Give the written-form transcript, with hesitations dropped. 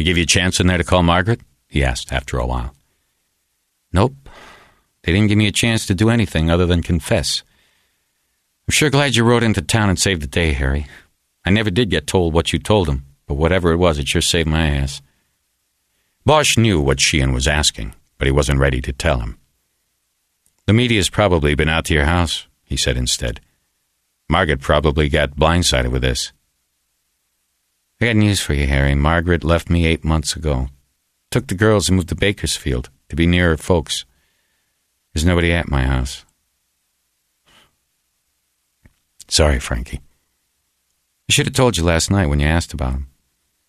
give you a chance in there to call Margaret? He asked after a while. Nope. They didn't give me a chance to do anything other than confess. I'm sure glad you rode into town and saved the day, Harry. I never did get told what you told him, but whatever it was, it sure saved my ass. Bosch knew what Sheehan was asking, but he wasn't ready to tell him. The media's probably been out to your house, he said instead. Margaret probably got blindsided with this. I got news for you, Harry. Margaret left me 8 months ago. Took the girls and moved to Bakersfield to be near her folks. There's nobody at my house. Sorry, Frankie. I should have told you last night when you asked about him.